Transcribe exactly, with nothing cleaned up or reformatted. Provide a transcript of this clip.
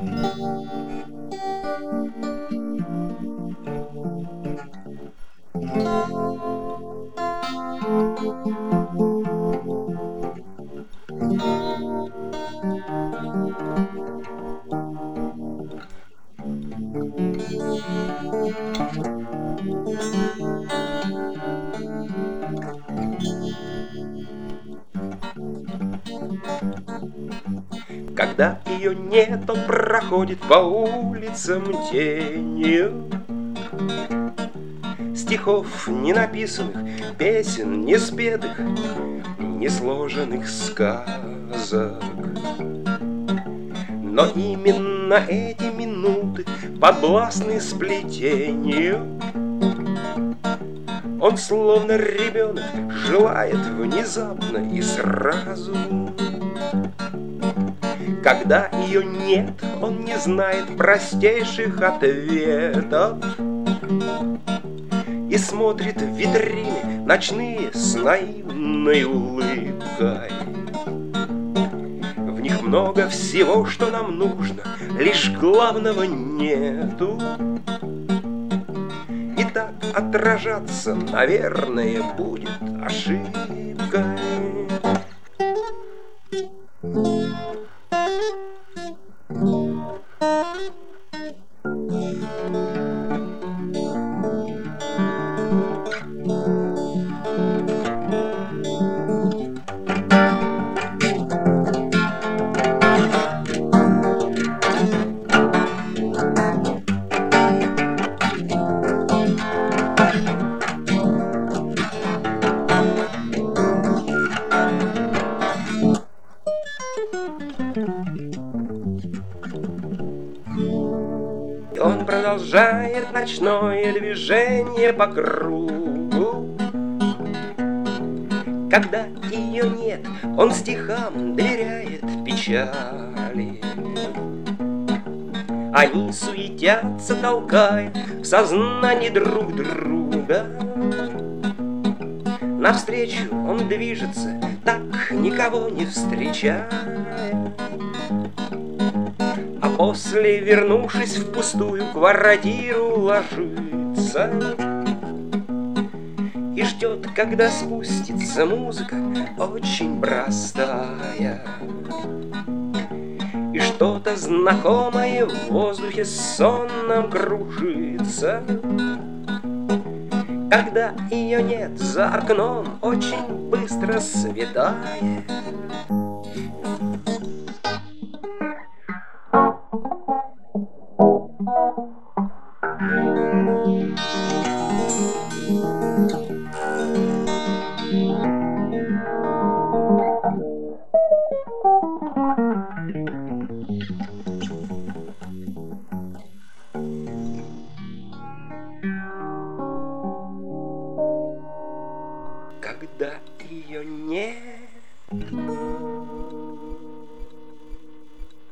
Когда ее нет, он проходит по улицам тенью. Стихов не написанных, песен не спетых, не сложенных сказок. Но именно эти минуты, подвластны сплетению, он словно ребенок желает внезапно и сразу. Когда ее нет, он не знает простейших ответов и смотрит в витрины ночные с наивной улыбкой. В них много всего, что нам нужно, лишь главного нету. И так отражаться, наверное, будет ошибкой. Он продолжает ночное движение по кругу. Когда ее нет, он стихам доверяет печали. Они суетятся, толкая в сознании друг друга. Навстречу он движется, так никого не встречая. А после, вернувшись в пустую квартиру, ложится и ждет, когда спустится музыка очень простая. И что-то знакомое в воздухе сонном кружится. Когда ее нет, за окном очень быстро светает. Когда ее нет,